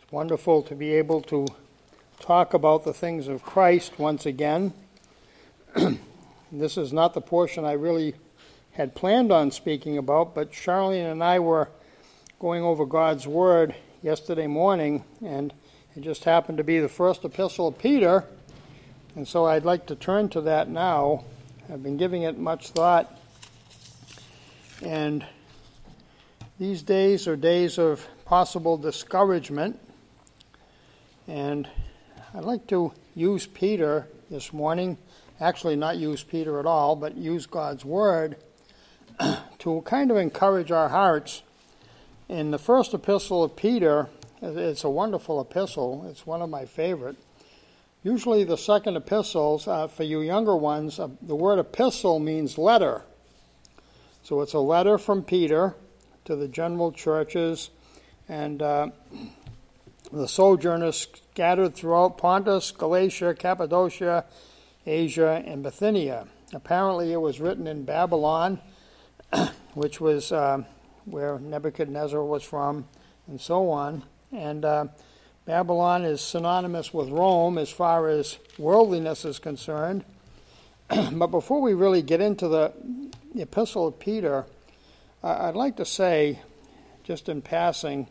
Wonderful to be able to talk about the things of Christ once again. This is not the portion I really had planned on speaking about, but Charlene and I were going over God's Word yesterday morning, and it just happened to be the first epistle of Peter, and so I'd like to turn to that now. I've been giving it much thought, and these days are days of possible discouragement. And I'd like to use Peter this morning, actually not use Peter at all, but use God's Word to kind of encourage our hearts. In the first epistle of Peter, it's a wonderful epistle. It's one of my favorite. Usually the second epistles, for you younger ones, the word epistle means letter. So it's a letter from Peter to the general churches and the sojourners scattered throughout Pontus, Galatia, Cappadocia, Asia, and Bithynia. Apparently it was written in Babylon, which was where Nebuchadnezzar was from, and so on. And Babylon is synonymous with Rome as far as worldliness is concerned. But before we really get into the epistle of Peter, I'd like to say, just in passing,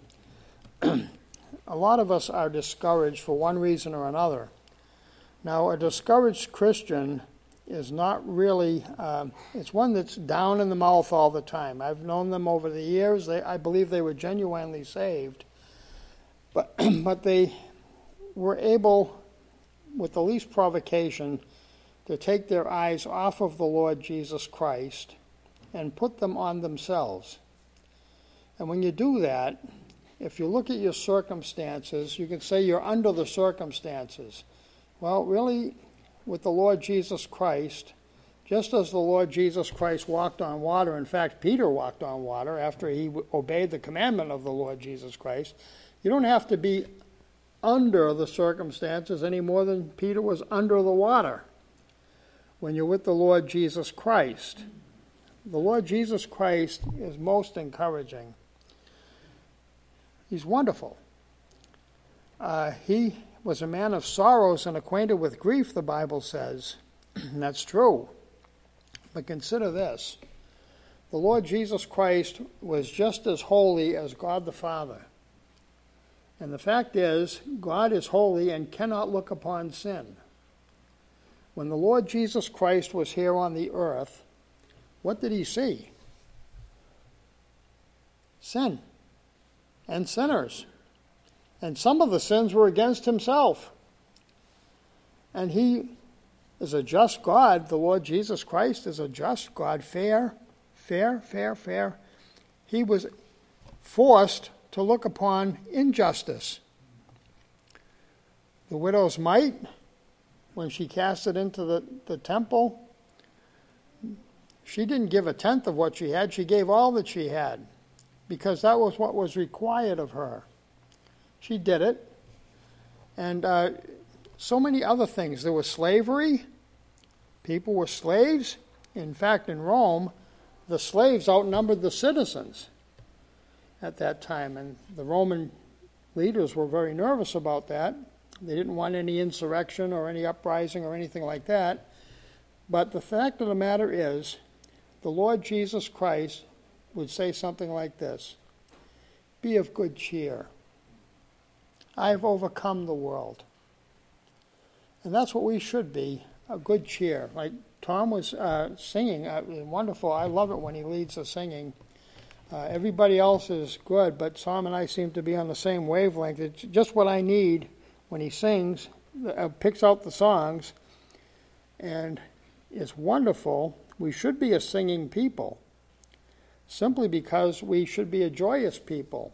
a lot of us are discouraged for one reason or another. Now, a discouraged Christian is not really, it's one that's down in the mouth all the time. I've known them over the years. I believe they were genuinely saved. But they were able, with the least provocation, to take their eyes off of the Lord Jesus Christ and put them on themselves. And when you do that, if you look at your circumstances, you can say you're under the circumstances. Well, really, with the Lord Jesus Christ, just as the Lord Jesus Christ walked on water, in fact, Peter walked on water after he obeyed the commandment of the Lord Jesus Christ, you don't have to be under the circumstances any more than Peter was under the water when you're with the Lord Jesus Christ. The Lord Jesus Christ is most encouraging. He's wonderful. He was a man of sorrows and acquainted with grief, the Bible says. And that's true. But consider this. The Lord Jesus Christ was just as holy as God the Father. And the fact is, God is holy and cannot look upon sin. When the Lord Jesus Christ was here on the earth, what did he see? Sin. And sinners. And some of the sins were against himself. And he is a just God. The Lord Jesus Christ is a just God. Fair. He was forced to look upon injustice. The widow's mite, when she cast it into the temple, she didn't give a tenth of what she had. She gave all that she had, because that was what was required of her. She did it. And so many other things. There was slavery. People were slaves. In fact, in Rome, the slaves outnumbered the citizens at that time. And the Roman leaders were very nervous about that. They didn't want any insurrection or any uprising or anything like that. But the fact of the matter is, the Lord Jesus Christ would say something like this: be of good cheer. I have overcome the world. And that's what we should be, a good cheer. Like Tom was singing, wonderful. I love it when he leads the singing. Everybody else is good, but Tom and I seem to be on the same wavelength. It's just what I need when he sings, picks out the songs, and it's wonderful. We should be a singing people, simply because we should be a joyous people.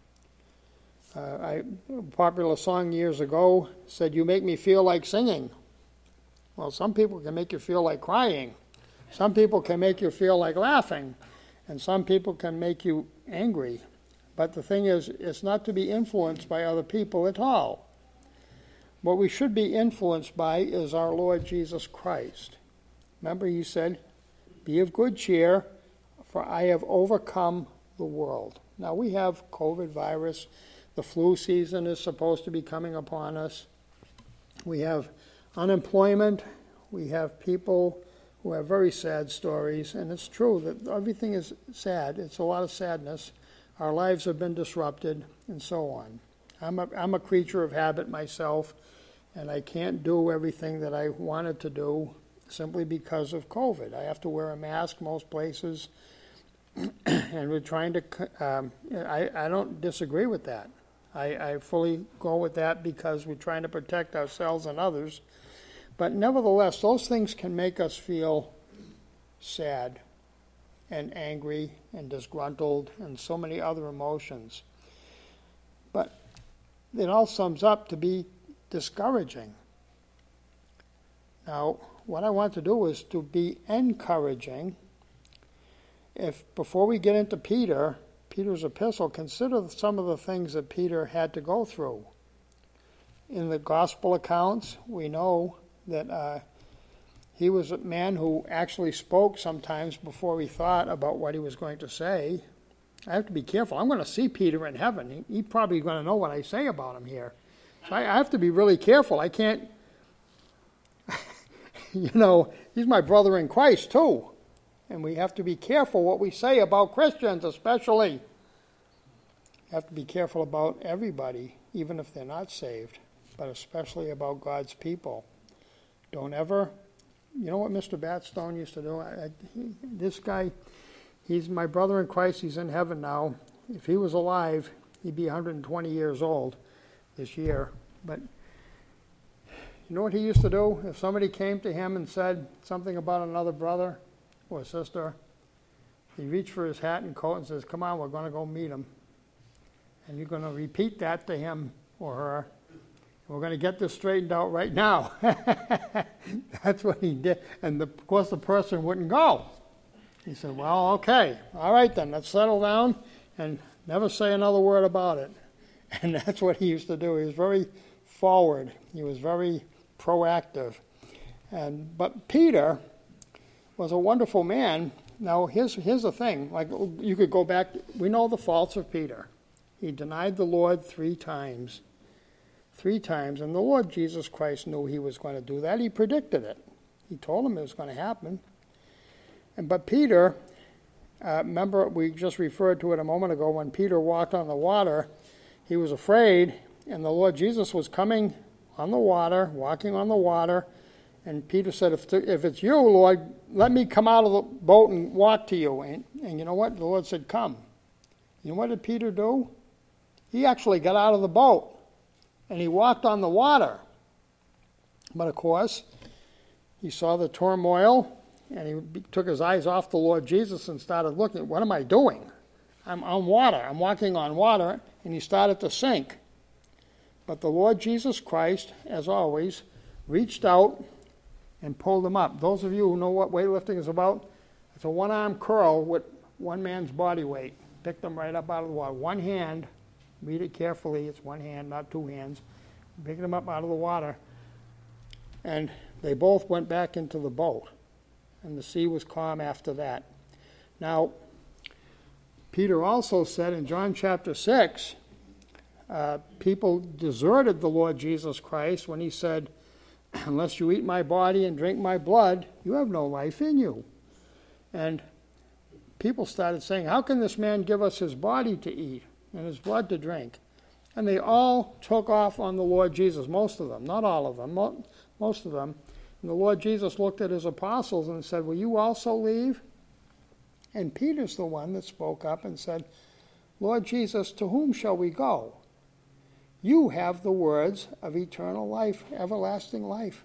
A popular song years ago said, "You make me feel like singing." Well, some people can make you feel like crying. Some people can make you feel like laughing. And some people can make you angry. But the thing is, it's not to be influenced by other people at all. What we should be influenced by is our Lord Jesus Christ. Remember, he said, "Be of good cheer, for I have overcome the world." Now, we have COVID virus. The flu season is supposed to be coming upon us. We have unemployment. We have people who have very sad stories, and it's true that everything is sad. It's a lot of sadness. Our lives have been disrupted, and so on. I'm a creature of habit myself, and I can't do everything that I wanted to do simply because of COVID. I have to wear a mask most places, and we're trying to, I don't disagree with that. I fully go with that because we're trying to protect ourselves and others. But nevertheless, those things can make us feel sad and angry and disgruntled and so many other emotions. But it all sums up to be discouraging. Now, what I want to do is to be encouraging. Before we get into Peter's epistle, consider some of the things that Peter had to go through. In the gospel accounts, we know that he was a man who actually spoke sometimes before he thought about what he was going to say. I have to be careful. I'm going to see Peter in heaven. He's probably going to know what I say about him here. So I have to be really careful. I can't, he's my brother in Christ too. And we have to be careful what we say about Christians especially. You have to be careful about everybody, even if they're not saved, but especially about God's people. Don't ever, you know what Mr. Batstone used to do? This guy, he's my brother in Christ. He's in heaven now. If he was alive, he'd be 120 years old this year. But you know what he used to do? If somebody came to him and said something about another brother or sister, he'd reach for his hat and coat and says, "Come on, we're going to go meet him. And you're going to repeat that to him or her. We're going to get this straightened out right now." That's what he did. And of course the person wouldn't go. He said, "Well, okay. All right then, let's settle down and never say another word about it." And that's what he used to do. He was very forward. He was very proactive. But Peter was a wonderful man. Now, here's the thing. Like, you could go back. We know the faults of Peter. He denied the Lord 3 times. 3 times, and the Lord Jesus Christ knew he was going to do that. He predicted it. He told him it was going to happen. But Peter, remember we just referred to it a moment ago, when Peter walked on the water, he was afraid, and the Lord Jesus was coming on the water, walking on the water, and Peter said, if it's you, Lord, let me come out of the boat and walk to you. And you know what? The Lord said, "Come." You know what did Peter do? He actually got out of the boat. And he walked on the water. But of course, he saw the turmoil, and he took his eyes off the Lord Jesus and started looking, what am I doing? I'm on water. I'm walking on water. And he started to sink. But the Lord Jesus Christ, as always, reached out and pulled him up. Those of you who know what weightlifting is about, it's a one-arm curl with one man's body weight. Picked him right up out of the water. One hand. Read it carefully. It's one hand, not 2 hands. Picking them up out of the water. And they both went back into the boat. And the sea was calm after that. Now, Peter also said in John chapter 6, people deserted the Lord Jesus Christ when he said, "Unless you eat my body and drink my blood, you have no life in you." And people started saying, how can this man give us his body to eat and his blood to drink? And they all took off on the Lord Jesus, most of them, not all of them, most of them. And the Lord Jesus looked at his apostles and said, "Will you also leave?" And Peter's the one that spoke up and said, "Lord Jesus, to whom shall we go? You have the words of eternal life, everlasting life."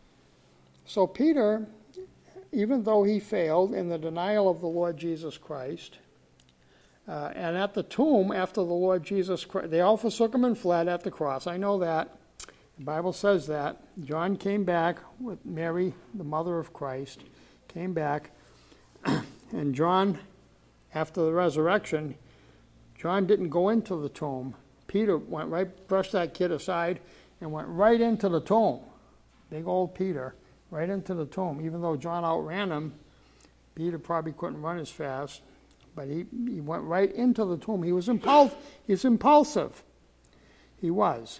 So Peter, even though he failed in the denial of the Lord Jesus Christ, and at the tomb, after the Lord Jesus Christ, they all forsook him and fled at the cross. I know that. The Bible says that. John came back with Mary, the mother of Christ, came back. And John, after the resurrection, John didn't go into the tomb. Peter went right, brushed that kid aside, and went right into the tomb. Big old Peter, right into the tomb. Even though John outran him, Peter probably couldn't run as fast. But he went right into the tomb. He was impulsive. He was.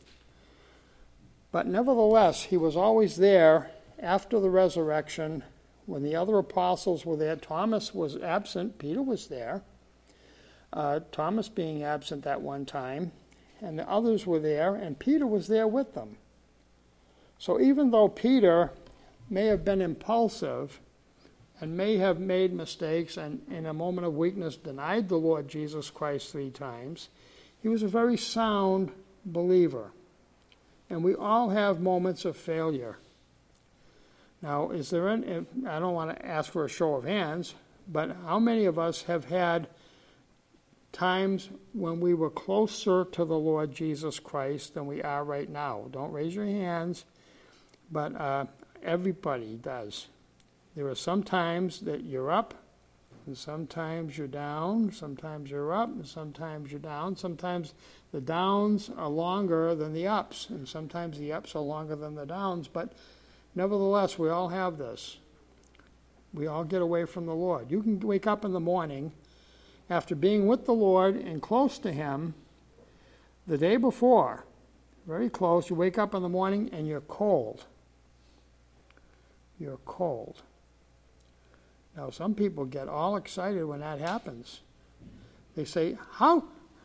But nevertheless, he was always there after the resurrection when the other apostles were there. Thomas was absent. Peter was there. Thomas being absent at one time. And the others were there, and Peter was there with them. So even though Peter may have been impulsive and may have made mistakes and in a moment of weakness denied the Lord Jesus Christ 3 times, he was a very sound believer. And we all have moments of failure. Now, I don't want to ask for a show of hands, but how many of us have had times when we were closer to the Lord Jesus Christ than we are right now? Don't raise your hands, but everybody does. There are some times that you're up, and sometimes you're down, sometimes you're up, and sometimes you're down. Sometimes the downs are longer than the ups, and sometimes the ups are longer than the downs, but nevertheless, we all have this. We all get away from the Lord. You can wake up in the morning after being with the Lord and close to Him the day before, very close. You wake up in the morning and you're cold. You're cold. Now, some people get all excited when that happens. They say, how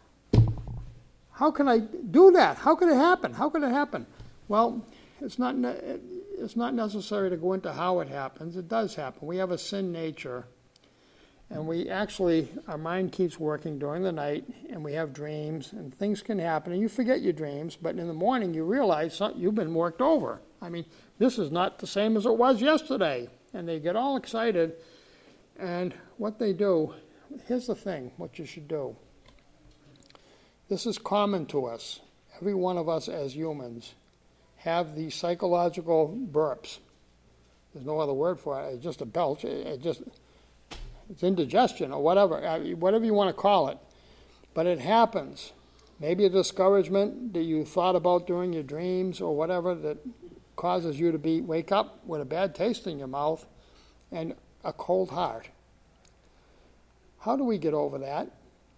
can I do that? How could it happen? How could it happen? Well, it's not necessary to go into how it happens. It does happen. We have a sin nature, and our mind keeps working during the night, and we have dreams, and things can happen, and you forget your dreams, but in the morning you realize you've been worked over. I mean, this is not the same as it was yesterday. And they get all excited, and what they do, here's the thing, what you should do. This is common to us. Every one of us as humans have these psychological burps. There's no other word for it. It's just a belch. It's indigestion or whatever you want to call it. But it happens. Maybe a discouragement that you thought about during your dreams or whatever that causes you to wake up with a bad taste in your mouth and a cold heart. How do we get over that?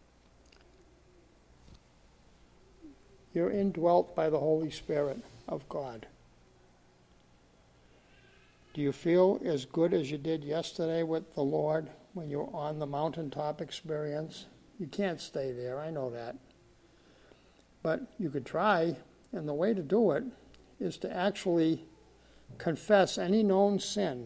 You're indwelt by the Holy Spirit of God. Do you feel as good as you did yesterday with the Lord when you were on the mountaintop experience? You can't stay there, I know that. But you could try, and the way to do it is to actually confess any known sin.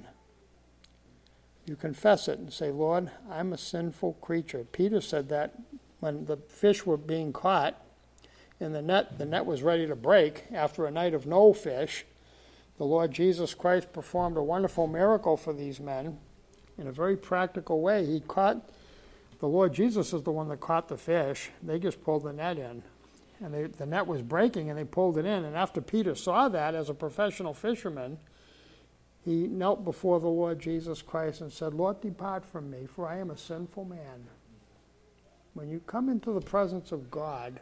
You confess it and say, Lord, I'm a sinful creature. Peter said that when the fish were being caught in the net was ready to break after a night of no fish. The Lord Jesus Christ performed a wonderful miracle for these men in a very practical way. The Lord Jesus is the one that caught the fish. They just pulled the net in. And the net was breaking, and they pulled it in. And after Peter saw that as a professional fisherman, he knelt before the Lord Jesus Christ and said, Lord, depart from me, for I am a sinful man. When you come into the presence of God,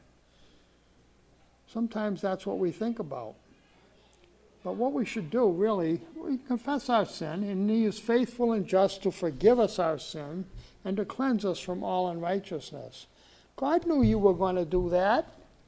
sometimes that's what we think about. But what we should do, really, we confess our sin, and He is faithful and just to forgive us our sin and to cleanse us from all unrighteousness. God knew you were going to do that.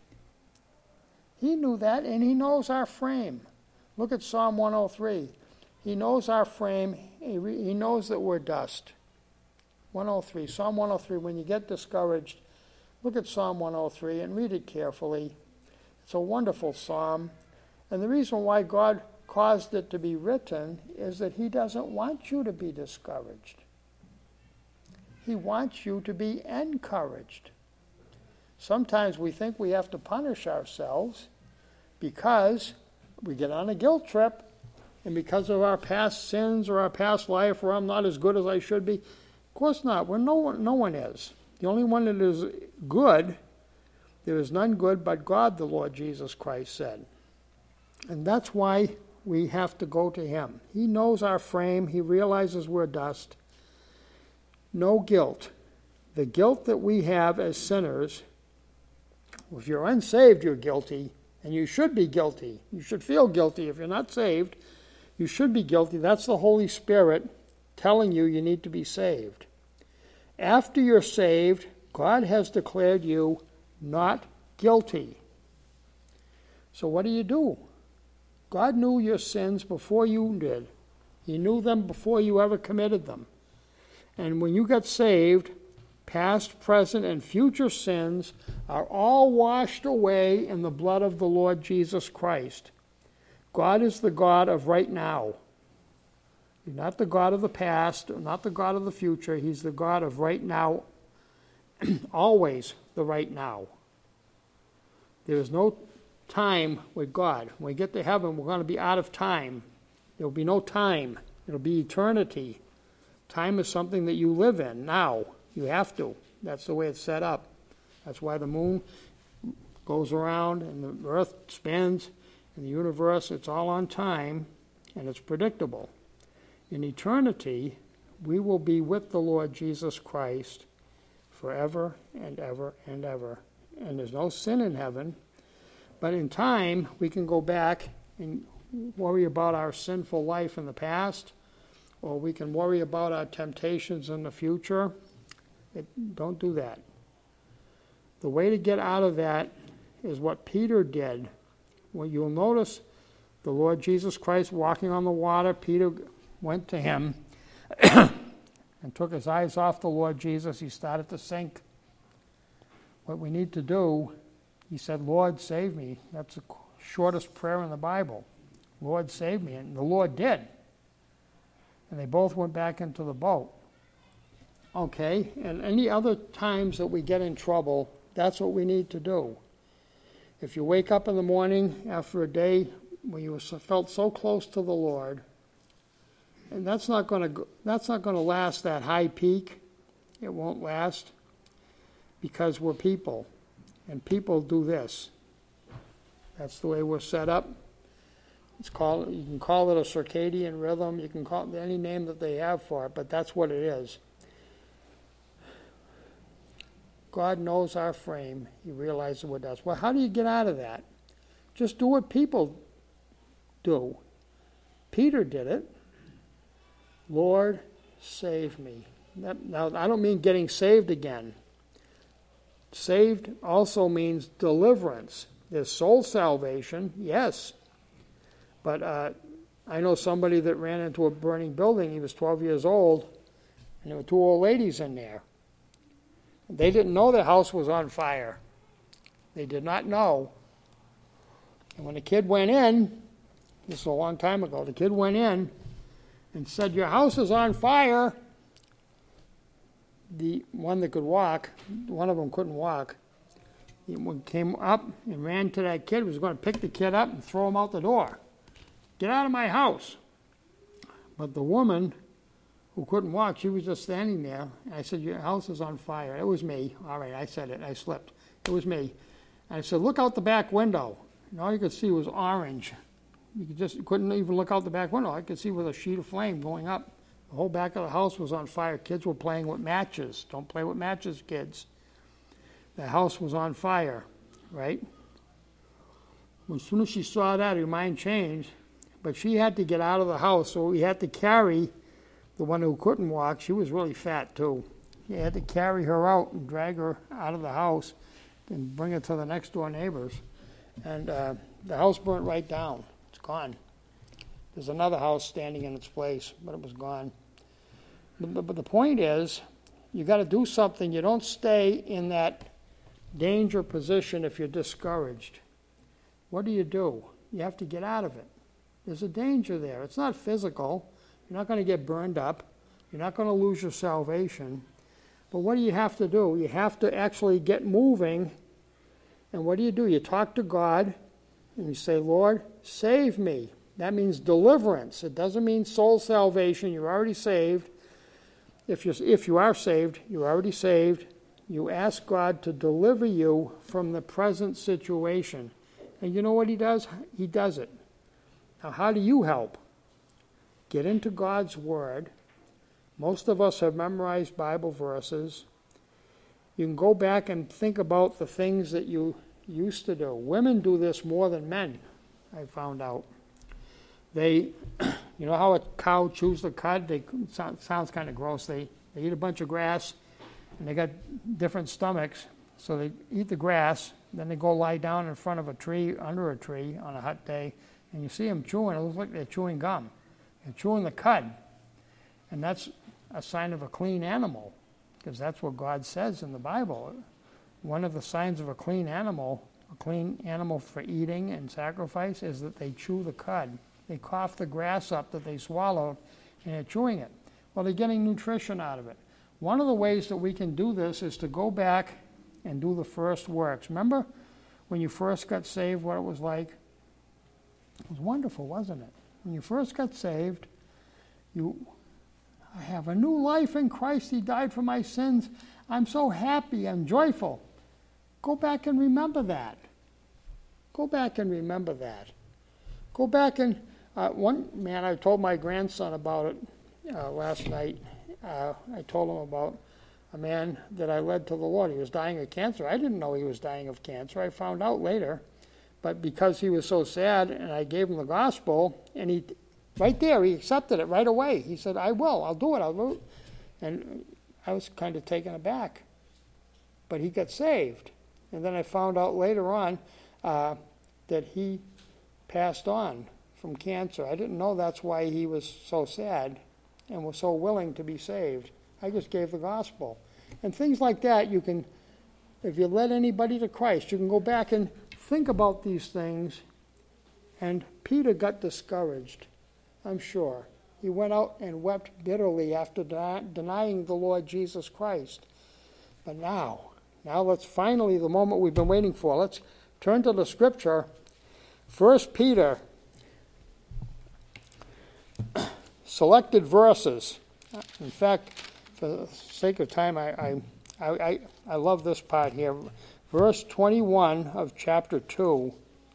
He knew that, and He knows our frame. Look at Psalm 103. He knows our frame. He knows that we're dust. 103, Psalm 103, when you get discouraged, look at Psalm 103 and read it carefully. It's a wonderful psalm. And the reason why God caused it to be written is that He doesn't want you to be discouraged. He wants you to be encouraged. Sometimes we think we have to punish ourselves because we get on a guilt trip and because of our past sins or our past life where I'm not as good as I should be. Of course not. No one is. The only one that is good, there is none good but God, the Lord Jesus Christ said. And that's why we have to go to Him. He knows our frame. He realizes we're dust. No guilt. The guilt that we have as sinners, if you're unsaved, you're guilty, and you should be guilty. You should feel guilty. If you're not saved, you should be guilty. That's the Holy Spirit telling you need to be saved. After you're saved, God has declared you not guilty. So what do? God knew your sins before you did. He knew them before you ever committed them. And when you got saved, past, present, and future sins are all washed away in the blood of the Lord Jesus Christ. God is the God of right now. He's not the God of the past, not the God of the future. He's the God of right now, always the right now. There is no time with God. When we get to heaven, we're going to be out of time. There will be no time. It'll be eternity. Time is something that you live in now. You have to. That's the way it's set up. That's why the moon goes around and the earth spins and the universe. It's all on time and it's predictable. In eternity, we will be with the Lord Jesus Christ forever and ever and ever. And there's no sin in heaven. But in time, we can go back and worry about our sinful life in the past, or we can worry about our temptations in the future. Don't do that. The way to get out of that is what Peter did. Well, you'll notice the Lord Jesus Christ walking on the water. Peter went to him and took his eyes off the Lord Jesus. He started to sink. What we need to do, he said, Lord, save me. That's the shortest prayer in the Bible. Lord, save me. And the Lord did. And they both went back into the boat. Okay, and any other times that we get in trouble, that's what we need to do. If you wake up in the morning after a day when you felt so close to the Lord, and that's not going to last that high peak. It won't last because we're people, and people do this. That's the way we're set up. You can call it a circadian rhythm. You can call it any name that they have for it, but that's what it is. God knows our frame. He realizes what does. Well, how do you get out of that? Just do what people do. Peter did it. Lord, save me. Now, I don't mean getting saved again. Saved also means deliverance. There's soul salvation, yes. But I know somebody that ran into a burning building. He was 12 years old, and there were two old ladies in there. They didn't know their house was on fire. They did not know. And when the kid went in, this is a long time ago, the kid went in and said, your house is on fire. The one that could walk, one of them couldn't walk. He came up and ran to that kid, was going to pick the kid up and throw him out the door. Get out of my house. But the woman who couldn't walk, she was just standing there. And I said, your house is on fire. It was me. All right, I said it. I slipped. It was me. And I said, look out the back window. And all you could see was orange. You couldn't even look out the back window. I could see with a sheet of flame going up. The whole back of the house was on fire. Kids were playing with matches. Don't play with matches, kids. The house was on fire, right? As soon as she saw that, her mind changed. But she had to get out of the house, so we had to carry the one who couldn't walk. She was really fat, too. You had to carry her out and drag her out of the house and bring her to the next door neighbors. And the house burnt right down. It's gone. There's another house standing in its place, but it was gone. But the point is, you got to do something. You don't stay in that danger position if you're discouraged. What do? You have to get out of it. There's a danger there. It's not physical. You're not going to get burned up. You're not going to lose your salvation. But what do you have to do? You have to actually get moving. And what do? You talk to God and you say, Lord, save me. That means deliverance. It doesn't mean soul salvation. You're already saved. If you are saved, you're already saved. You ask God to deliver you from the present situation. And you know what he does? He does it. Now, how do you help? Get into God's Word. Most of us have memorized Bible verses. You can go back and think about the things that you used to do. Women do this more than men, I found out. You know how a cow chews the cud? Sounds kind of gross. They eat a bunch of grass, and they got different stomachs. So they eat the grass, then they go lie down in front of a tree, under a tree on a hot day, and you see them chewing. It looks like they're chewing gum. They're chewing the cud. And that's a sign of a clean animal, because that's what God says in the Bible. One of the signs of a clean animal for eating and sacrifice, is that they chew the cud. They cough the grass up that they swallowed, and they're chewing it. Well, they're getting nutrition out of it. One of the ways that we can do this is to go back and do the first works. Remember when you first got saved, what it was like? It was wonderful, wasn't it? When you first got saved, I have a new life in Christ. He died for my sins. I'm so happy. I'm joyful. Go back and remember that. Go back and remember that. Go back and, I told my grandson about it last night. I told him about a man that I led to the Lord. He was dying of cancer. I didn't know he was dying of cancer. I found out later. But because he was so sad, and I gave him the gospel, and he accepted it right away. He said, I'll do it. And I was kind of taken aback. But he got saved. And then I found out later on that he passed on from cancer. I didn't know that's why he was so sad and was so willing to be saved. I just gave the gospel. And things like that, you can, if you led anybody to Christ, you can go back and think about these things. And Peter got discouraged, I'm sure. He went out and wept bitterly after denying the Lord Jesus Christ. But now let's finally, the moment we've been waiting for, let's turn to the scripture. 1 Peter, selected verses. In fact, for the sake of time, I love this part here. Verse 21 of chapter 2.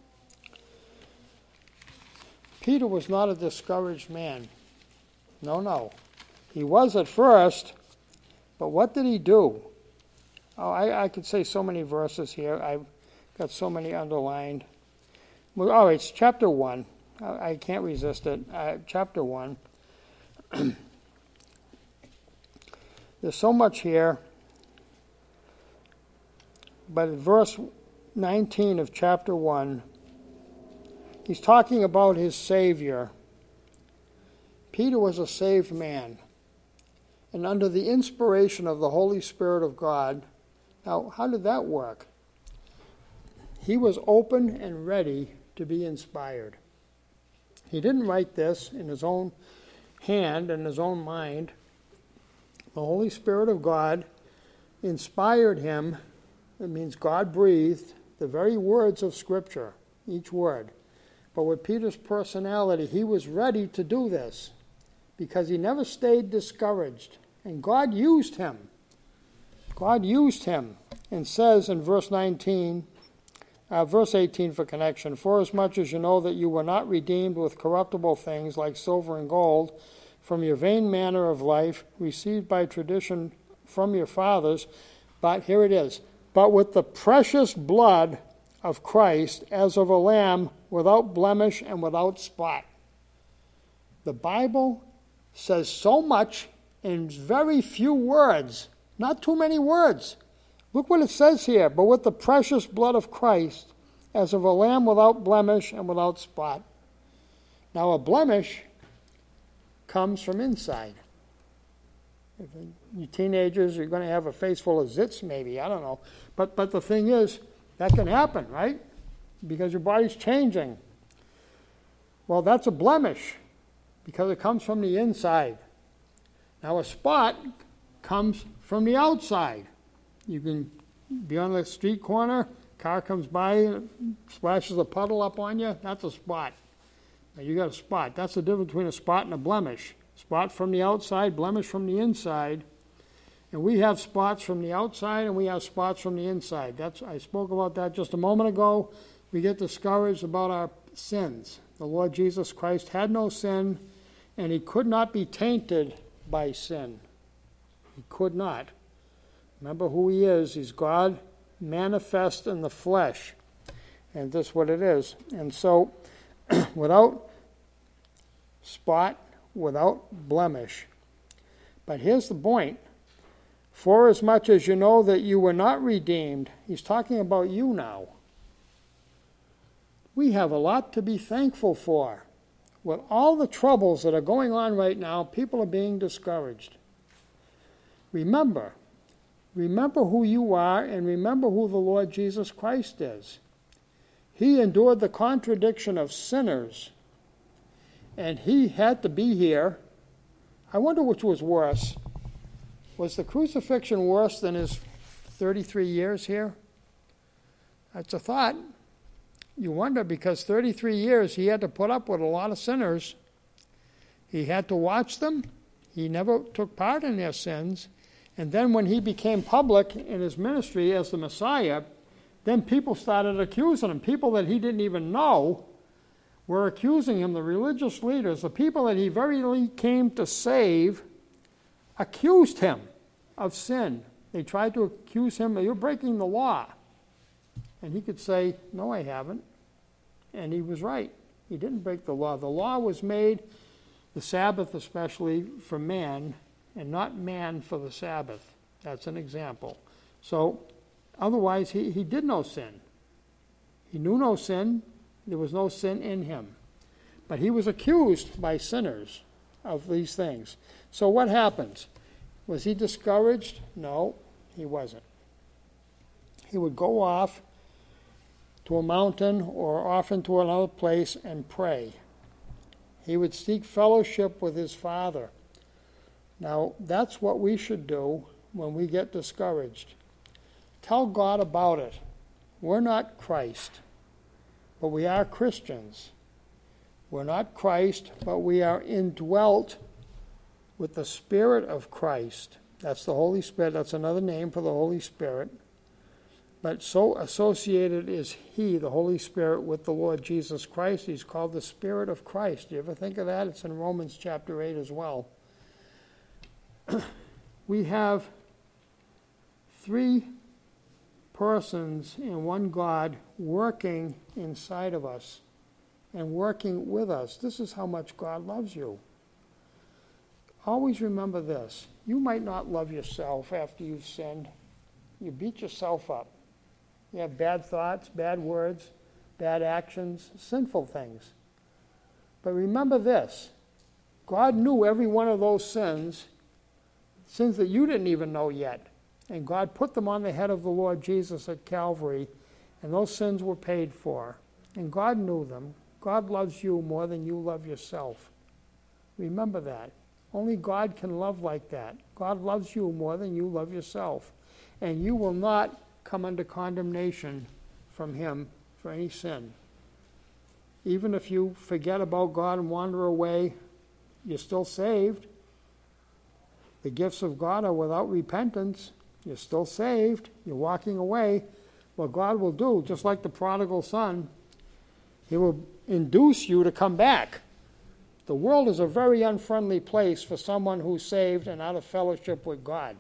Peter was not a discouraged man. No. He was at first, but what did he do? Oh, I could say so many verses here. I've got so many underlined. Well, all right, it's chapter 1. I can't resist it. Chapter 1. There's so much here. But in verse 19 of chapter 1, he's talking about his Savior. Peter was a saved man. And under the inspiration of the Holy Spirit of God, now, how did that work? He was open and ready to be inspired. He didn't write this in his own hand and his own mind. The Holy Spirit of God inspired him. It means God breathed the very words of Scripture, each word. But with Peter's personality, he was ready to do this because he never stayed discouraged. And God used him. God used him and says in verse 18 for connection, "For as much as you know that you were not redeemed with corruptible things like silver and gold from your vain manner of life received by tradition from your fathers, but," here it is, "but with the precious blood of Christ as of a lamb without blemish and without spot." The Bible says so much in very few words. Not too many words. Look what it says here. "But with the precious blood of Christ, as of a lamb without blemish and without spot." Now, a blemish comes from inside. If you teenagers are going to have a face full of zits, maybe. I don't know. But the thing is, that can happen, right? Because your body's changing. Well, that's a blemish because it comes from the inside. Now, a spot comes from the outside. You can be on the street corner, car comes by, splashes a puddle up on you, that's a spot. Now you got a spot. That's the difference between a spot and a blemish. Spot from the outside, blemish from the inside. And we have spots from the outside and we have spots from the inside. I spoke about that just a moment ago. We get discouraged about our sins. The Lord Jesus Christ had no sin, and he could not be tainted by sin. He could not. Remember who he is. He's God manifest in the flesh. And this is what it is. And so, without spot, without blemish. But here's the point. For as much as you know that you were not redeemed, he's talking about you now. We have a lot to be thankful for. With all the troubles that are going on right now, people are being discouraged. Remember who you are, and remember who the Lord Jesus Christ is. He endured the contradiction of sinners, and he had to be here. I wonder which was worse. Was the crucifixion worse than his 33 years here? That's a thought. You wonder, because 33 years he had to put up with a lot of sinners. He had to watch them. He never took part in their sins. And then when he became public in his ministry as the Messiah, then people started accusing him. People that he didn't even know were accusing him. The religious leaders, the people that he verily came to save, accused him of sin. They tried to accuse him, you're breaking the law. And he could say, no, I haven't. And he was right. He didn't break the law. The law was made, the Sabbath especially, for man, and not man for the Sabbath. That's an example. So, otherwise, he did no sin. He knew no sin. There was no sin in him. But he was accused by sinners of these things. So what happens? Was he discouraged? No, he wasn't. He would go off to a mountain or off into another place and pray. He would seek fellowship with his Father. Now, that's what we should do when we get discouraged. Tell God about it. We're not Christ, but we are Christians. We're not Christ, but we are indwelt with the Spirit of Christ. That's the Holy Spirit. That's another name for the Holy Spirit. But so associated is he, the Holy Spirit, with the Lord Jesus Christ. He's called the Spirit of Christ. Do you ever think of that? It's in Romans chapter 8 as well. We have three persons in one God working inside of us and working with us. This is how much God loves you. Always remember this. You might not love yourself after you've sinned. You beat yourself up. You have bad thoughts, bad words, bad actions, sinful things. But remember this. God knew every one of those sins that you didn't even know yet. And God put them on the head of the Lord Jesus at Calvary, and those sins were paid for. And God knew them. God loves you more than you love yourself. Remember that. Only God can love like that. God loves you more than you love yourself. And you will not come under condemnation from him for any sin. Even if you forget about God and wander away, you're still saved. The gifts of God are without repentance. You're still saved. You're walking away. What God will do, just like the prodigal son, he will induce you to come back. The world is a very unfriendly place for someone who's saved and out of fellowship with God.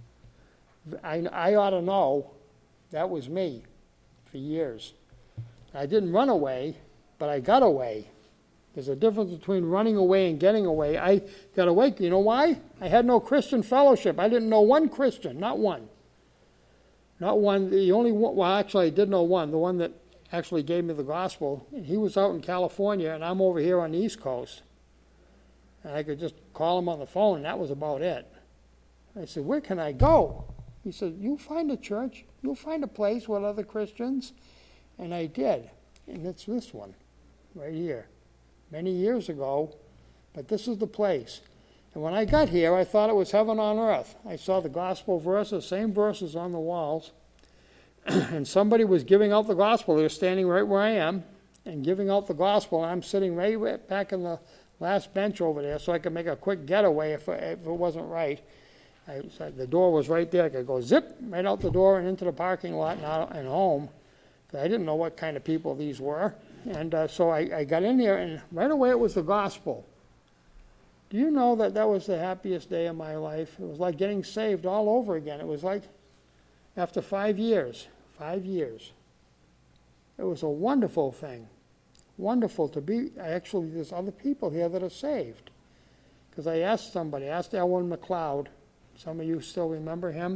I ought to know. That was me for years. I didn't run away, but I got away. There's a difference between running away and getting away. I got away. You know why? I had no Christian fellowship. I didn't know one Christian, not one. Not one. The only one, well, actually, I did know one, the one that actually gave me the gospel. He was out in California, and I'm over here on the East Coast. And I could just call him on the phone, and that was about it. I said, where can I go? He said, you'll find a church. You'll find a place with other Christians. And I did. And it's this one right here. Many years ago, but this is the place. And when I got here, I thought it was heaven on earth. I saw the gospel verses, same verses on the walls, and somebody was giving out the gospel. They were standing right where I am and giving out the gospel, and I'm sitting right back in the last bench over there so I could make a quick getaway if it wasn't right. The door was right there. I could go zip right out the door and into the parking lot and home. I didn't know what kind of people these were. And so I got in there, and right away it was the gospel. Do you know that was the happiest day of my life? It was like getting saved all over again. It was like after 5 years. 5 years. It was a wonderful thing. Wonderful to be. Actually, there's other people here that are saved. Because I asked Elwyn McLeod, Some of you still remember him.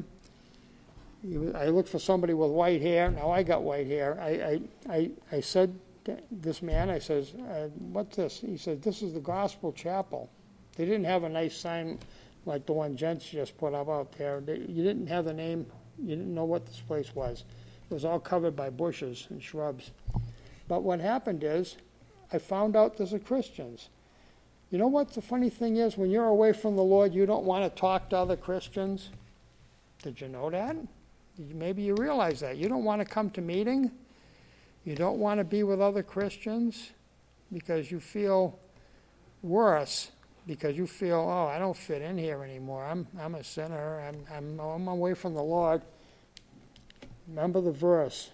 I looked for somebody with white hair. Now I got white hair. I said to this man, I says, what's this? He said, this is the Gospel Chapel. They didn't have a nice sign like the one Gents just put up out there. You didn't have the name. You didn't know what this place was. It was all covered by bushes and shrubs. But what happened is, I found out there's a Christians. You know what the funny thing is? When you're away from the Lord, you don't want to talk to other Christians. Did you know that? Maybe you realize that. You don't want to come to meeting. You don't want to be with other Christians because you feel worse, because you feel, oh, I don't fit in here anymore. I'm a sinner. I'm away from the Lord. Remember the verse.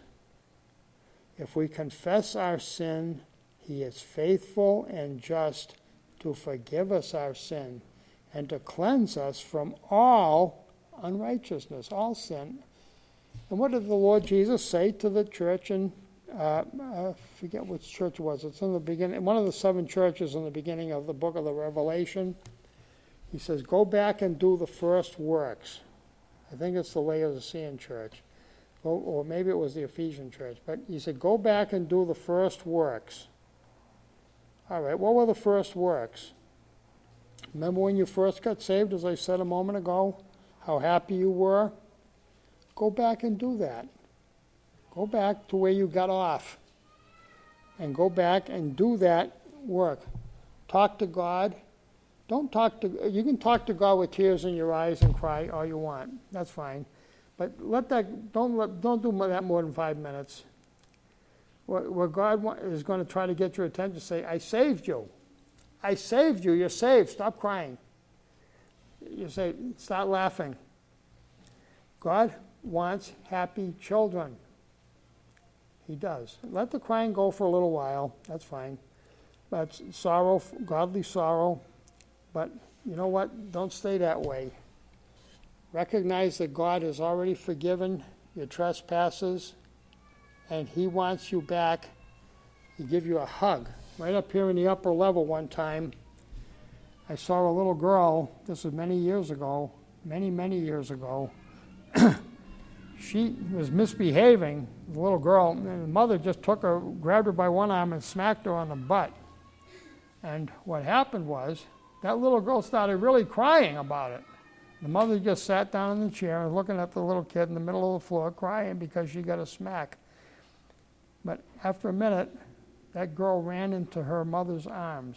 If we confess our sin, he is faithful and just to forgive us our sin and to cleanse us from all unrighteousness, all sin. And what did the Lord Jesus say to the church in, I forget which church it was. It's in the beginning, one of the 7 churches in the beginning of the book of the Revelation. He says, go back and do the first works. I think it's the Laodicean church. Or maybe it was the Ephesian church. But he said, go back and do the first works. All right, what were the first works? Remember when you first got saved, as I said a moment ago, how happy you were? Go back and do that. Go back to where you got off. And go back and do that work. Talk to God. You can talk to God with tears in your eyes and cry all you want. That's fine. But don't do that more than 5 minutes. What God is going to try to get your attention, say, I saved you. I saved you. You're saved. Stop crying. You say, start laughing. God wants happy children. He does. Let the crying go for a little while. That's fine. That's sorrow, godly sorrow. But you know what? Don't stay that way. Recognize that God has already forgiven your trespasses, and he wants you back. He give you a hug. Right up here in the upper level one time, I saw a little girl, this was many years ago, many years ago. She was misbehaving, the little girl, and the mother just took her, grabbed her by one arm and smacked her on the butt. And what happened was, that little girl started really crying about it. The mother just sat down in the chair looking at the little kid in the middle of the floor crying because she got a smack. But after a minute, that girl ran into her mother's arms.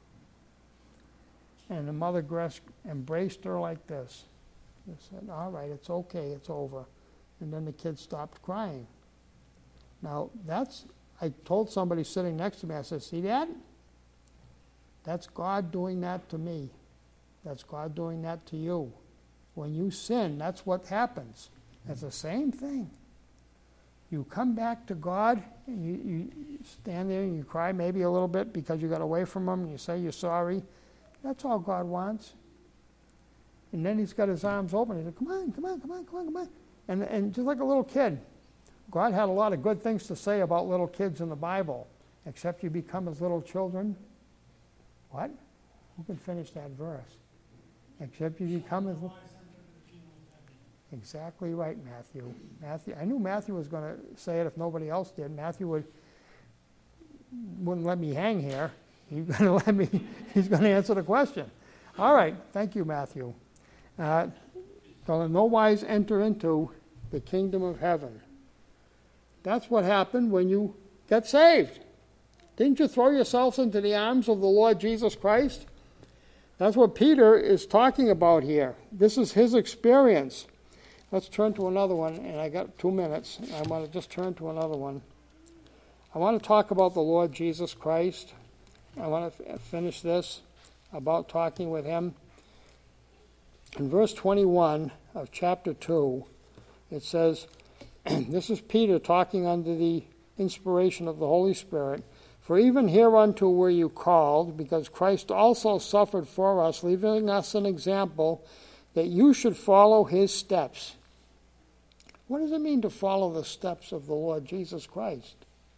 And the mother embraced her like this. She said, all right, it's okay, it's over. And then the kid stopped crying. Now, I told somebody sitting next to me, I said, see that? That's God doing that to me. That's God doing that to you. When you sin, that's what happens. It's the same thing. You come back to God, and you stand there and you cry maybe a little bit because you got away from him, and you say you're sorry. That's all God wants. And then he's got his arms open. He said, come on. And just like a little kid, God had a lot of good things to say about little kids in the Bible, except you become as little children. What? Who can finish that verse? Except you become as little. Exactly right, Matthew. I knew Matthew was going to say it if nobody else did. Matthew wouldn't let me hang here. He's going to answer the question. All right, thank you, Matthew. So in no wise enter into the kingdom of heaven. That's what happened when you got saved. Didn't you throw yourselves into the arms of the Lord Jesus Christ? That's what Peter is talking about here. This is his experience. Let's turn to another one, and I got 2 minutes. I want to just turn to another one. I want to talk about the Lord Jesus Christ. I want to finish this about talking with him. In verse 21 of chapter 2, it says, this is Peter talking under the inspiration of the Holy Spirit. For even hereunto were you called, because Christ also suffered for us, leaving us an example, that you should follow his steps. What does it mean to follow the steps of the Lord Jesus Christ?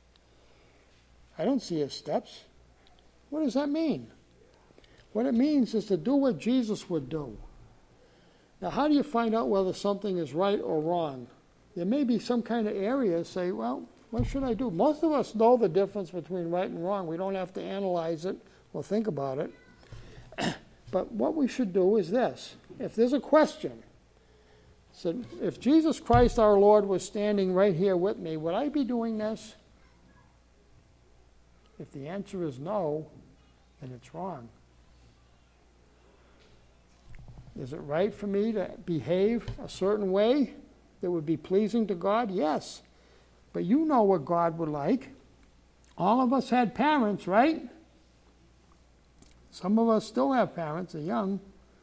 I don't see his steps. What does that mean? What it means is to do what Jesus would do. Now, how do you find out whether something is right or wrong? There may be some kind of area, say, well, what should I do? Most of us know the difference between right and wrong. We don't have to analyze it or think about it. But what we should do is this. If there's a question, so if Jesus Christ our Lord was standing right here with me, would I be doing this? If the answer is no, then it's wrong. Is it right for me to behave a certain way that would be pleasing to God? Yes. But you know what God would like. All of us had parents, right? Some of us still have parents, they're young.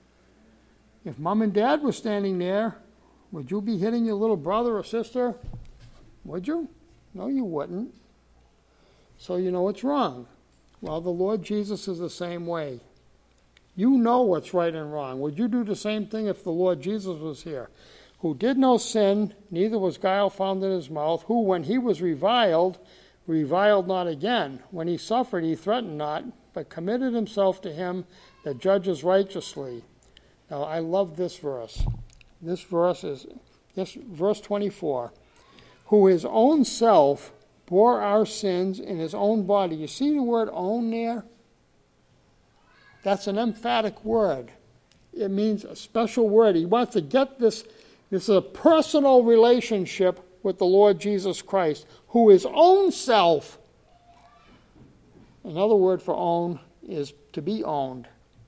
If mom and dad were standing there, would you be hitting your little brother or sister? Would you? No, you wouldn't. So you know it's wrong. Well, the Lord Jesus is the same way. You know what's right and wrong. Would you do the same thing if the Lord Jesus was here? Who did no sin, neither was guile found in his mouth, who, when he was reviled not again. When he suffered, he threatened not, but committed himself to him that judges righteously. Now, I love this verse. This verse is verse 24. Who his own self bore our sins in his own body. You see the word own there? That's an emphatic word. It means a special word. He wants to get this. This is a personal relationship with the Lord Jesus Christ, who his own self. Another word for own is to be owned.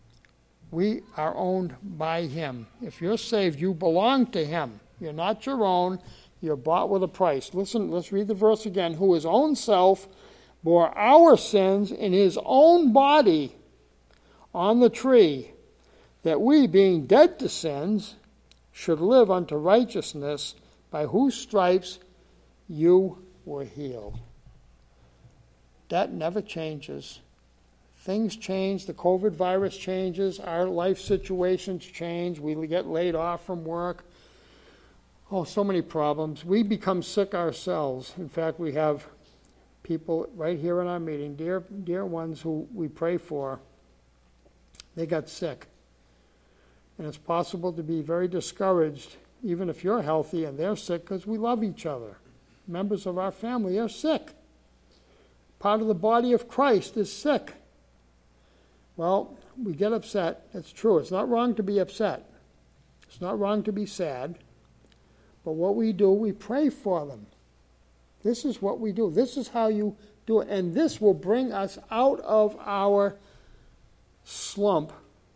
We are owned by him. If you're saved, you belong to him. You're not your own. You're bought with a price. Listen, let's read the verse again. Who his own self bore our sins in his own body on the tree, that we, being dead to sins, should live unto righteousness, by whose stripes you were healed. That never changes. Things change. The COVID virus changes. Our life situations change. We get laid off from work. Oh, so many problems. We become sick ourselves. In fact, we have people right here in our meeting, dear ones who we pray for. They got sick. And it's possible to be very discouraged, even if you're healthy and they're sick, because we love each other. Members of our family are sick. Part of the body of Christ is sick. Well, we get upset. It's true. It's not wrong to be upset. It's not wrong to be sad. But what we do, we pray for them. This is what we do. This is how you do it. And this will bring us out of our slump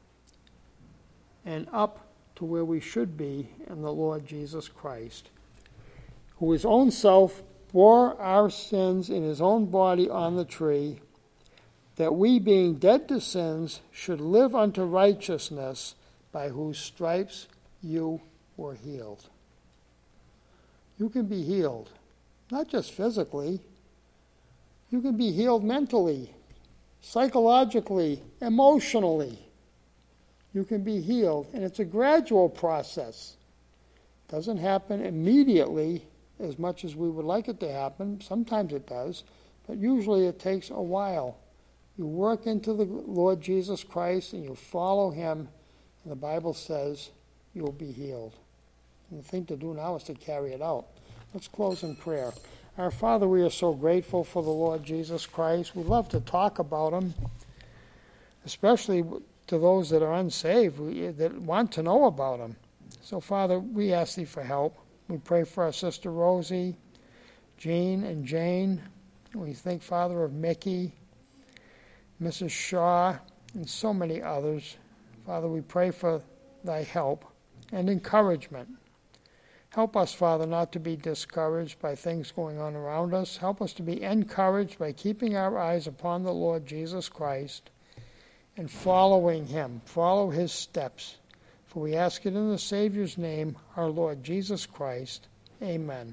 and up to where we should be in the Lord Jesus Christ, who his own self bore our sins in his own body on the tree, that we, being dead to sins, should live unto righteousness, by whose stripes you were healed. You can be healed, not just physically. You can be healed mentally, psychologically, emotionally. You can be healed, and it's a gradual process. It doesn't happen immediately as much as we would like it to happen. Sometimes it does, but usually it takes a while. You work into the Lord Jesus Christ and you follow him, and the Bible says you'll be healed. And the thing to do now is to carry it out. Let's close in prayer. Our Father, we are so grateful for the Lord Jesus Christ. We love to talk about him, especially to those that are unsaved, that want to know about him. So, Father, we ask thee for help. We pray for our sister Rosie, Jean, and Jane. We think, Father, of Mickey, Mrs. Shaw, and so many others. Father, we pray for thy help and encouragement. Help us, Father, not to be discouraged by things going on around us. Help us to be encouraged by keeping our eyes upon the Lord Jesus Christ and following him, follow his steps. For we ask it in the Savior's name, our Lord Jesus Christ. Amen.